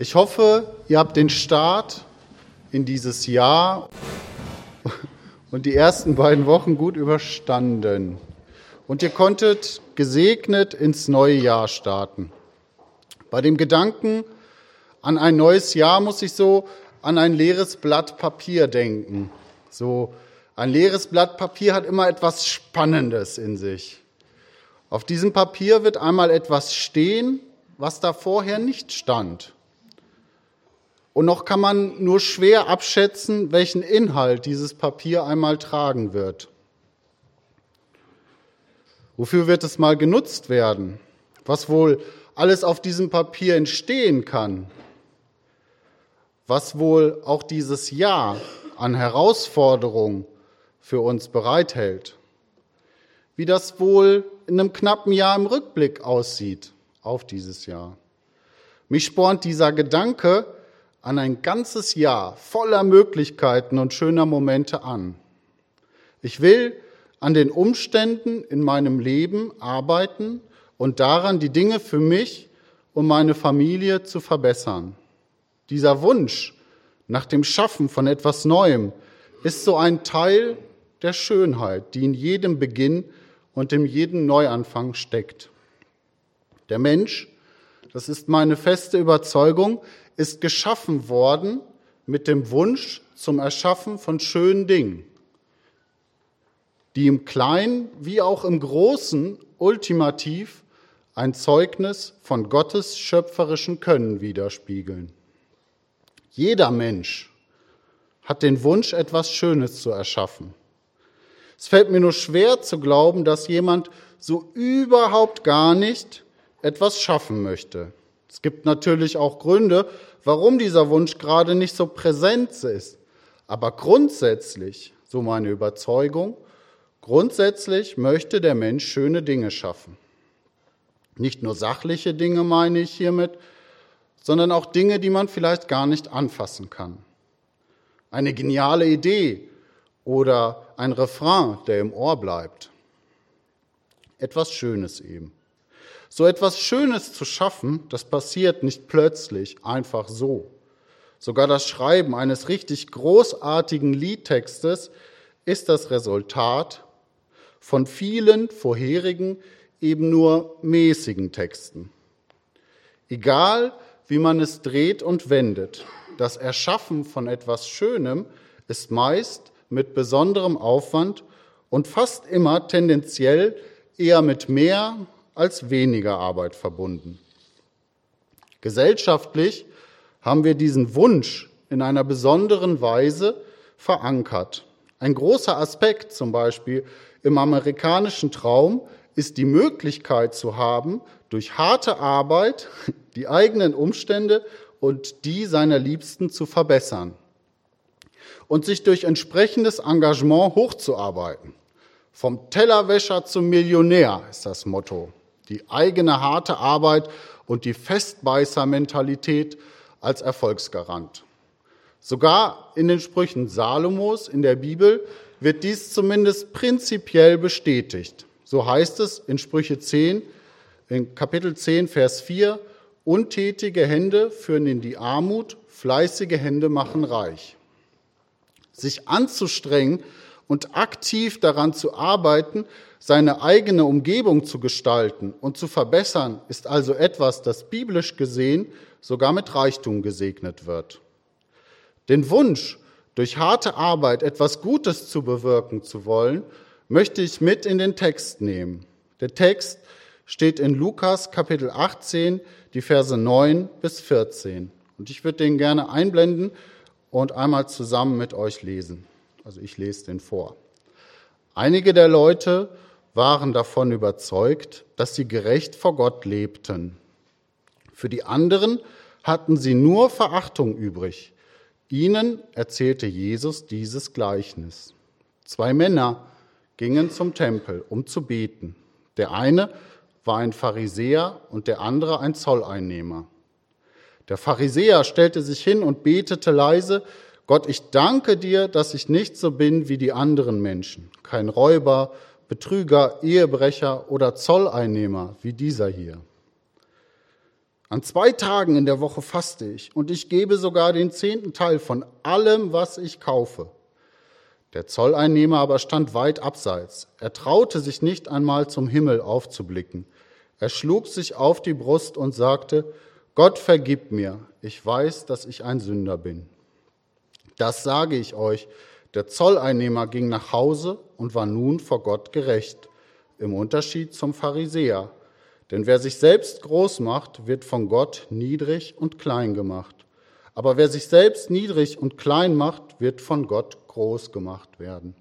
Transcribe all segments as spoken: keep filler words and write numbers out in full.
Ich hoffe, ihr habt den Start in dieses Jahr und die ersten beiden Wochen gut überstanden. Und ihr konntet gesegnet ins neue Jahr starten. Bei dem Gedanken an ein neues Jahr muss ich so an ein leeres Blatt Papier denken. So, ein leeres Blatt Papier hat immer etwas Spannendes in sich. Auf diesem Papier wird einmal etwas stehen, was da vorher nicht stand. Und noch kann man nur schwer abschätzen, welchen Inhalt dieses Papier einmal tragen wird. Wofür wird es mal genutzt werden? Was wohl alles auf diesem Papier entstehen kann? Was wohl auch dieses Jahr an Herausforderungen für uns bereithält? Wie das wohl in einem knappen Jahr im Rückblick aussieht auf dieses Jahr? Mich spornt dieser Gedanke an ein ganzes Jahr voller Möglichkeiten und schöner Momente an. Ich will an den Umständen in meinem Leben arbeiten und daran, die Dinge für mich und meine Familie zu verbessern. Dieser Wunsch nach dem Schaffen von etwas Neuem ist so ein Teil der Schönheit, die in jedem Beginn und in jedem Neuanfang steckt. Der Mensch, das ist meine feste Überzeugung, ist geschaffen worden mit dem Wunsch zum Erschaffen von schönen Dingen, die im Kleinen wie auch im Großen ultimativ ein Zeugnis von Gottes schöpferischem Können widerspiegeln. Jeder Mensch hat den Wunsch, etwas Schönes zu erschaffen. Es fällt mir nur schwer zu glauben, dass jemand so überhaupt gar nicht etwas schaffen möchte. Es gibt natürlich auch Gründe, warum dieser Wunsch gerade nicht so präsent ist. Aber grundsätzlich, so meine Überzeugung, grundsätzlich möchte der Mensch schöne Dinge schaffen. Nicht nur sachliche Dinge meine ich hiermit, sondern auch Dinge, die man vielleicht gar nicht anfassen kann. Eine geniale Idee oder ein Refrain, der im Ohr bleibt. Etwas Schönes eben. So etwas Schönes zu schaffen, das passiert nicht plötzlich, einfach so. Sogar das Schreiben eines richtig großartigen Liedtextes ist das Resultat von vielen vorherigen, eben nur mäßigen Texten. Egal, wie man es dreht und wendet, das Erschaffen von etwas Schönem ist meist mit besonderem Aufwand und fast immer tendenziell eher mit mehr als weniger Arbeit verbunden. Gesellschaftlich haben wir diesen Wunsch in einer besonderen Weise verankert. Ein großer Aspekt zum Beispiel im amerikanischen Traum ist die Möglichkeit zu haben, durch harte Arbeit die eigenen Umstände und die seiner Liebsten zu verbessern und sich durch entsprechendes Engagement hochzuarbeiten. Vom Tellerwäscher zum Millionär ist das Motto. Die eigene harte Arbeit und die Festbeißer-Mentalität als Erfolgsgarant. Sogar in den Sprüchen Salomos in der Bibel wird dies zumindest prinzipiell bestätigt. So heißt es in Sprüche zehn, in Kapitel zehn, Vers vier, untätige Hände führen in die Armut, fleißige Hände machen reich. Sich anzustrengen und aktiv daran zu arbeiten, seine eigene Umgebung zu gestalten und zu verbessern, ist also etwas, das biblisch gesehen sogar mit Reichtum gesegnet wird. Den Wunsch, durch harte Arbeit etwas Gutes zu bewirken zu wollen, möchte ich mit in den Text nehmen. Der Text steht in Lukas Kapitel achtzehn, die Verse neun bis vierzehn. Und ich würde den gerne einblenden und einmal zusammen mit euch lesen. Also ich lese den vor. Einige der Leute waren davon überzeugt, dass sie gerecht vor Gott lebten. Für die anderen hatten sie nur Verachtung übrig. Ihnen erzählte Jesus dieses Gleichnis. Zwei Männer gingen zum Tempel, um zu beten. Der eine war ein Pharisäer und der andere ein Zolleinnehmer. Der Pharisäer stellte sich hin und betete leise: Gott, ich danke dir, dass ich nicht so bin wie die anderen Menschen, kein Räuber, Betrüger, Ehebrecher oder Zolleinnehmer wie dieser hier. An zwei Tagen in der Woche faste ich und ich gebe sogar den zehnten Teil von allem, was ich kaufe. Der Zolleinnehmer aber stand weit abseits. Er traute sich nicht einmal zum Himmel aufzublicken. Er schlug sich auf die Brust und sagte, Gott, vergib mir, ich weiß, dass ich ein Sünder bin. Das sage ich euch, der Zolleinnehmer ging nach Hause und war nun vor Gott gerecht, im Unterschied zum Pharisäer. Denn wer sich selbst groß macht, wird von Gott niedrig und klein gemacht. Aber wer sich selbst niedrig und klein macht, wird von Gott groß gemacht werden.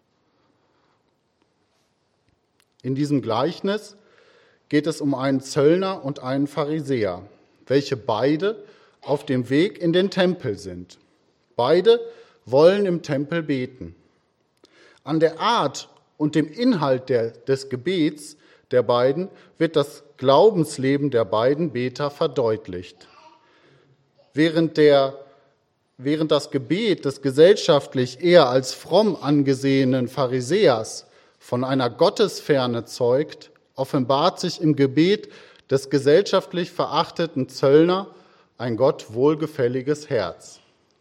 In diesem Gleichnis geht es um einen Zöllner und einen Pharisäer, welche beide auf dem Weg in den Tempel sind. Beide wollen im Tempel beten. An der Art und dem Inhalt der, des Gebets der beiden wird das Glaubensleben der beiden Beter verdeutlicht. Während, der, während das Gebet des gesellschaftlich eher als fromm angesehenen Pharisäers von einer Gottesferne zeugt, offenbart sich im Gebet des gesellschaftlich verachteten Zöllner ein Gott wohlgefälliges Herz.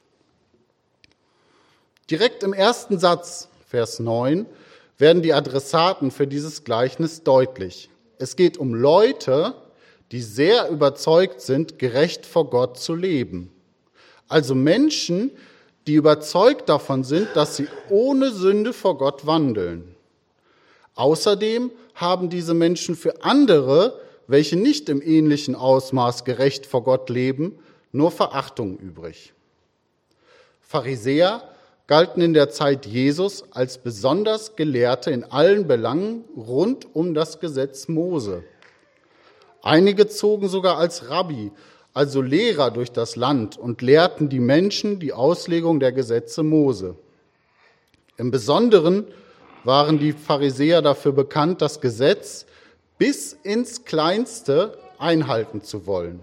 Direkt im ersten Satz, Vers neun, werden die Adressaten für dieses Gleichnis deutlich. Es geht um Leute, die sehr überzeugt sind, gerecht vor Gott zu leben. Also Menschen, die überzeugt davon sind, dass sie ohne Sünde vor Gott wandeln. Außerdem haben diese Menschen für andere, welche nicht im ähnlichen Ausmaß gerecht vor Gott leben, nur Verachtung übrig. Pharisäer galten in der Zeit Jesus als besonders Gelehrte in allen Belangen rund um das Gesetz Mose. Einige zogen sogar als Rabbi, also Lehrer, durch das Land und lehrten die Menschen die Auslegung der Gesetze Mose. Im Besonderen waren die Pharisäer dafür bekannt, das Gesetz bis ins Kleinste einhalten zu wollen.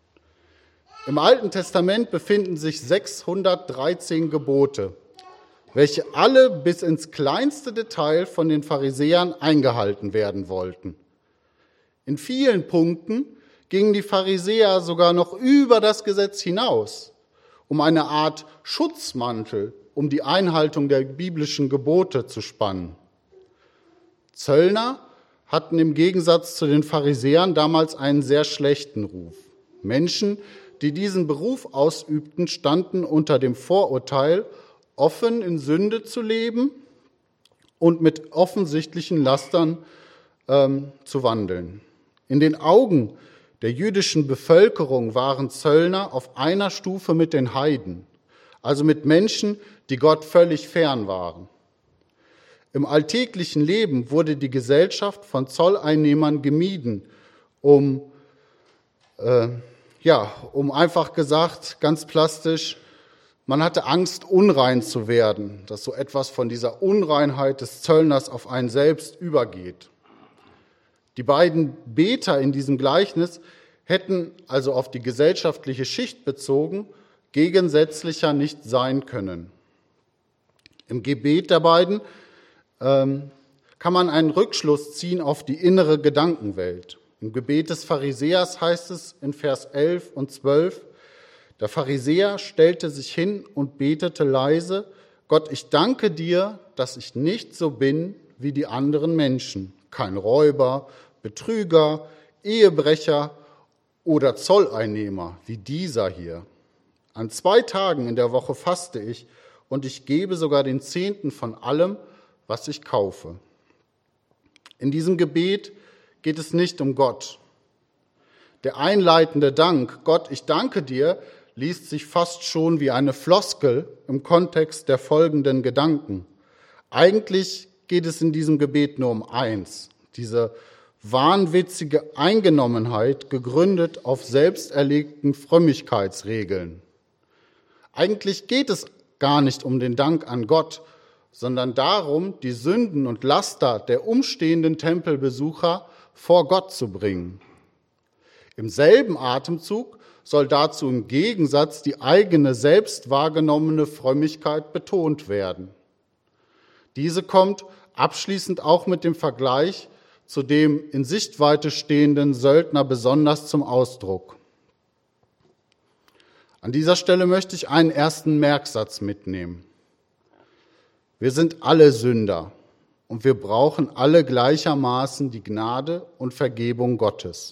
Im Alten Testament befinden sich sechshundertdreizehn Gebote, welche alle bis ins kleinste Detail von den Pharisäern eingehalten werden wollten. In vielen Punkten gingen die Pharisäer sogar noch über das Gesetz hinaus, um eine Art Schutzmantel um die Einhaltung der biblischen Gebote zu spannen. Zöllner hatten im Gegensatz zu den Pharisäern damals einen sehr schlechten Ruf. Menschen, die diesen Beruf ausübten, standen unter dem Vorurteil, offen in Sünde zu leben und mit offensichtlichen Lastern ähm, zu wandeln. In den Augen der jüdischen Bevölkerung waren Zöllner auf einer Stufe mit den Heiden, also mit Menschen, die Gott völlig fern waren. Im alltäglichen Leben wurde die Gesellschaft von Zolleinnehmern gemieden, um, äh, ja, um einfach gesagt, ganz plastisch, man hatte Angst, unrein zu werden, dass so etwas von dieser Unreinheit des Zöllners auf einen selbst übergeht. Die beiden Beter in diesem Gleichnis hätten also auf die gesellschaftliche Schicht bezogen gegensätzlicher nicht sein können. Im Gebet der beiden ähm, kann man einen Rückschluss ziehen auf die innere Gedankenwelt. Im Gebet des Pharisäers heißt es in Vers elf und zwölf, der Pharisäer stellte sich hin und betete leise, Gott, ich danke dir, dass ich nicht so bin wie die anderen Menschen, kein Räuber, Betrüger, Ehebrecher oder Zolleinnehmer wie dieser hier. An zwei Tagen in der Woche faste ich und ich gebe sogar den Zehnten von allem, was ich kaufe. In diesem Gebet geht es nicht um Gott. Der einleitende Dank, Gott, ich danke dir, liest sich fast schon wie eine Floskel im Kontext der folgenden Gedanken. Eigentlich geht es in diesem Gebet nur um eins, diese wahnwitzige Eingenommenheit, gegründet auf selbsterlegten Frömmigkeitsregeln. Eigentlich geht es gar nicht um den Dank an Gott, sondern darum, die Sünden und Laster der umstehenden Tempelbesucher vor Gott zu bringen. Im selben Atemzug soll dazu im Gegensatz die eigene selbst wahrgenommene Frömmigkeit betont werden. Diese kommt abschließend auch mit dem Vergleich zu dem in Sichtweite stehenden Söldner besonders zum Ausdruck. An dieser Stelle möchte ich einen ersten Merksatz mitnehmen. Wir sind alle Sünder und wir brauchen alle gleichermaßen die Gnade und Vergebung Gottes.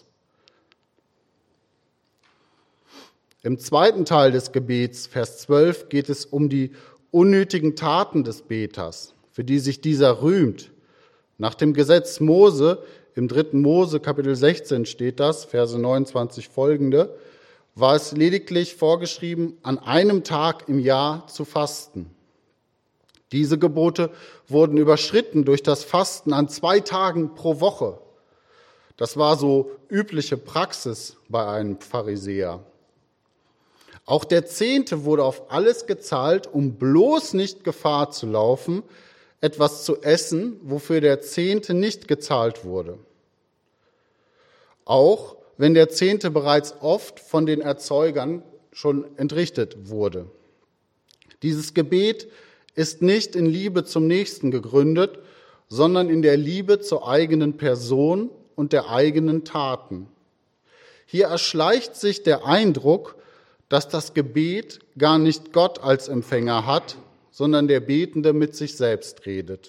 Im zweiten Teil des Gebets, Vers zwölf, geht es um die unnötigen Taten des Beters, für die sich dieser rühmt. Nach dem Gesetz Mose, im dritten Mose, Kapitel sechzehn steht das, Verse neunundzwanzig folgende, war es lediglich vorgeschrieben, an einem Tag im Jahr zu fasten. Diese Gebote wurden überschritten durch das Fasten an zwei Tagen pro Woche. Das war so übliche Praxis bei einem Pharisäer. Auch der Zehnte wurde auf alles gezahlt, um bloß nicht Gefahr zu laufen, etwas zu essen, wofür der Zehnte nicht gezahlt wurde. Auch wenn der Zehnte bereits oft von den Erzeugern schon entrichtet wurde. Dieses Gebet ist nicht in Liebe zum Nächsten gegründet, sondern in der Liebe zur eigenen Person und der eigenen Taten. Hier erschleicht sich der Eindruck, dass das Gebet gar nicht Gott als Empfänger hat, sondern der Betende mit sich selbst redet.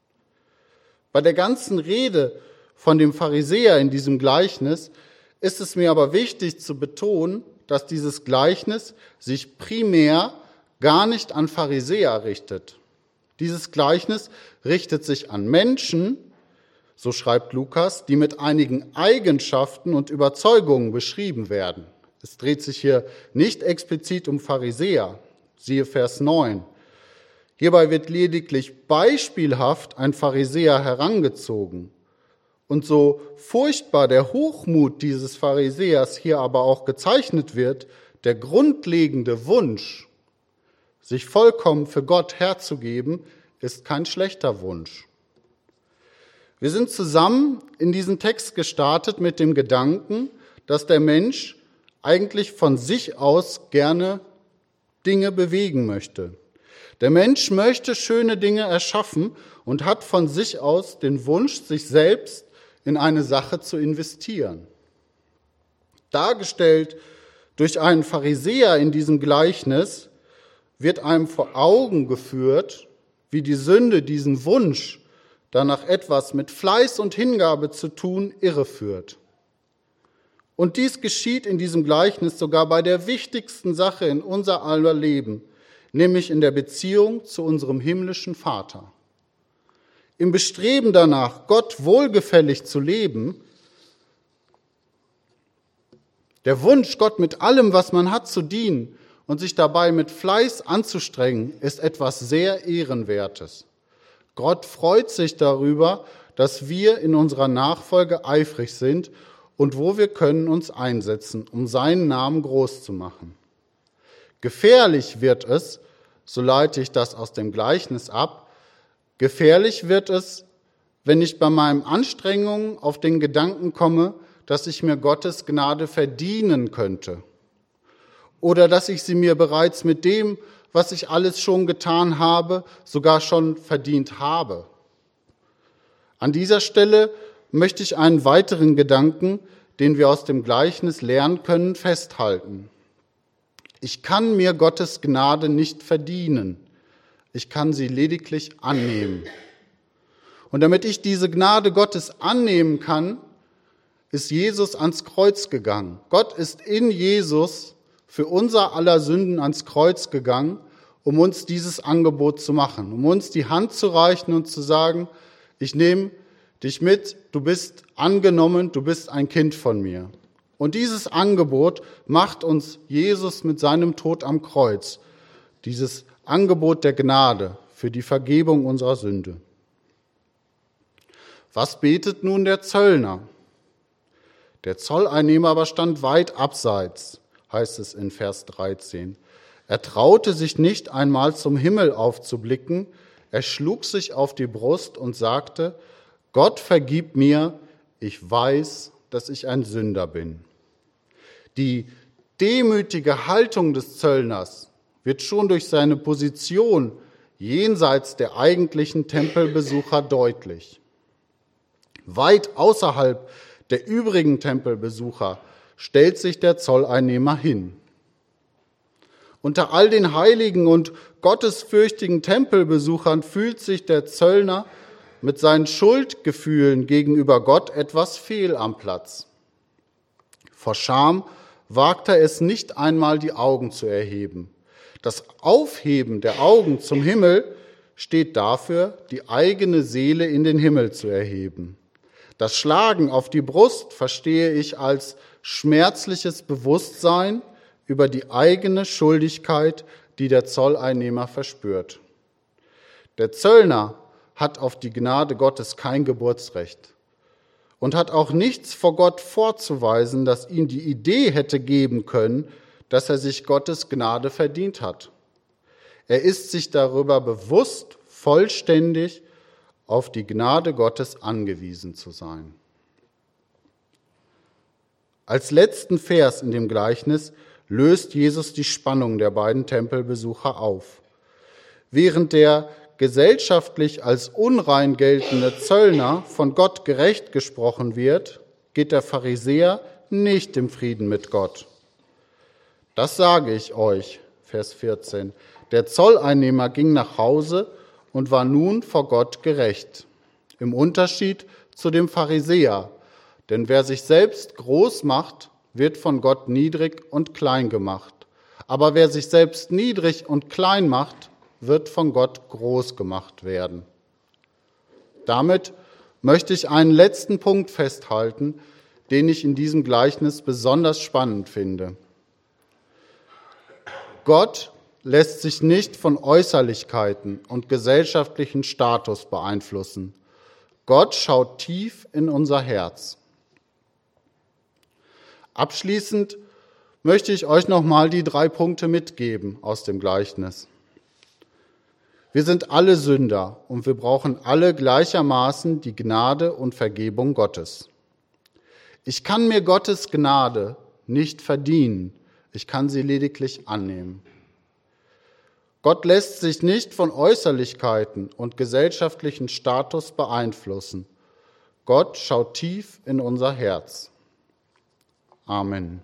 Bei der ganzen Rede von dem Pharisäer in diesem Gleichnis ist es mir aber wichtig zu betonen, dass dieses Gleichnis sich primär gar nicht an Pharisäer richtet. Dieses Gleichnis richtet sich an Menschen, so schreibt Lukas, die mit einigen Eigenschaften und Überzeugungen beschrieben werden. Es dreht sich hier nicht explizit um Pharisäer, siehe Vers neun. Hierbei wird lediglich beispielhaft ein Pharisäer herangezogen. Und so furchtbar der Hochmut dieses Pharisäers hier aber auch gezeichnet wird, der grundlegende Wunsch, sich vollkommen für Gott herzugeben, ist kein schlechter Wunsch. Wir sind zusammen in diesen Text gestartet mit dem Gedanken, dass der Mensch eigentlich von sich aus gerne Dinge bewegen möchte. Der Mensch möchte schöne Dinge erschaffen und hat von sich aus den Wunsch, sich selbst in eine Sache zu investieren. Dargestellt durch einen Pharisäer in diesem Gleichnis wird einem vor Augen geführt, wie die Sünde diesen Wunsch, danach etwas mit Fleiß und Hingabe zu tun, irreführt. Und dies geschieht in diesem Gleichnis sogar bei der wichtigsten Sache in unser aller Leben, nämlich in der Beziehung zu unserem himmlischen Vater. Im Bestreben danach, Gott wohlgefällig zu leben, der Wunsch, Gott mit allem, was man hat, zu dienen und sich dabei mit Fleiß anzustrengen, ist etwas sehr Ehrenwertes. Gott freut sich darüber, dass wir in unserer Nachfolge eifrig sind und wo wir können uns einsetzen, um seinen Namen groß zu machen. Gefährlich wird es, so leite ich das aus dem Gleichnis ab, gefährlich wird es, wenn ich bei meinen Anstrengungen auf den Gedanken komme, dass ich mir Gottes Gnade verdienen könnte oder dass ich sie mir bereits mit dem, was ich alles schon getan habe, sogar schon verdient habe. An dieser Stelle möchte ich einen weiteren Gedanken, den wir aus dem Gleichnis lernen können, festhalten. Ich kann mir Gottes Gnade nicht verdienen. Ich kann sie lediglich annehmen. Und damit ich diese Gnade Gottes annehmen kann, ist Jesus ans Kreuz gegangen. Gott ist in Jesus für unser aller Sünden ans Kreuz gegangen, um uns dieses Angebot zu machen, um uns die Hand zu reichen und zu sagen, ich nehme dich mit, du bist angenommen, du bist ein Kind von mir. Und dieses Angebot macht uns Jesus mit seinem Tod am Kreuz, dieses Angebot der Gnade für die Vergebung unserer Sünde. Was betet nun der Zöllner? Der Zolleinnehmer aber stand weit abseits, heißt es in Vers dreizehn. Er traute sich nicht einmal zum Himmel aufzublicken, er schlug sich auf die Brust und sagte, Gott vergib mir, ich weiß, dass ich ein Sünder bin. Die demütige Haltung des Zöllners wird schon durch seine Position jenseits der eigentlichen Tempelbesucher deutlich. Weit außerhalb der übrigen Tempelbesucher stellt sich der Zolleinnehmer hin. Unter all den heiligen und gottesfürchtigen Tempelbesuchern fühlt sich der Zöllner mit seinen Schuldgefühlen gegenüber Gott etwas fehl am Platz. Vor Scham wagt er es nicht einmal, die Augen zu erheben. Das Aufheben der Augen zum Himmel steht dafür, die eigene Seele in den Himmel zu erheben. Das Schlagen auf die Brust verstehe ich als schmerzliches Bewusstsein über die eigene Schuldigkeit, die der Zolleinnehmer verspürt. Der Zöllner hat auf die Gnade Gottes kein Geburtsrecht und hat auch nichts vor Gott vorzuweisen, das ihm die Idee hätte geben können, dass er sich Gottes Gnade verdient hat. Er ist sich darüber bewusst, vollständig auf die Gnade Gottes angewiesen zu sein. Als letzten Vers in dem Gleichnis löst Jesus die Spannung der beiden Tempelbesucher auf. Während der gesellschaftlich als unrein geltende Zöllner von Gott gerecht gesprochen wird, geht der Pharisäer nicht im Frieden mit Gott. Das sage ich euch, Vers vierzehn. Der Zolleinnehmer ging nach Hause und war nun vor Gott gerecht. Im Unterschied zu dem Pharisäer. Denn wer sich selbst groß macht, wird von Gott niedrig und klein gemacht. Aber wer sich selbst niedrig und klein macht, wird von Gott groß gemacht werden. Damit möchte ich einen letzten Punkt festhalten, den ich in diesem Gleichnis besonders spannend finde. Gott lässt sich nicht von Äußerlichkeiten und gesellschaftlichen Status beeinflussen. Gott schaut tief in unser Herz. Abschließend möchte ich euch nochmal die drei Punkte mitgeben aus dem Gleichnis. Wir sind alle Sünder und wir brauchen alle gleichermaßen die Gnade und Vergebung Gottes. Ich kann mir Gottes Gnade nicht verdienen, ich kann sie lediglich annehmen. Gott lässt sich nicht von Äußerlichkeiten und gesellschaftlichen Status beeinflussen. Gott schaut tief in unser Herz. Amen.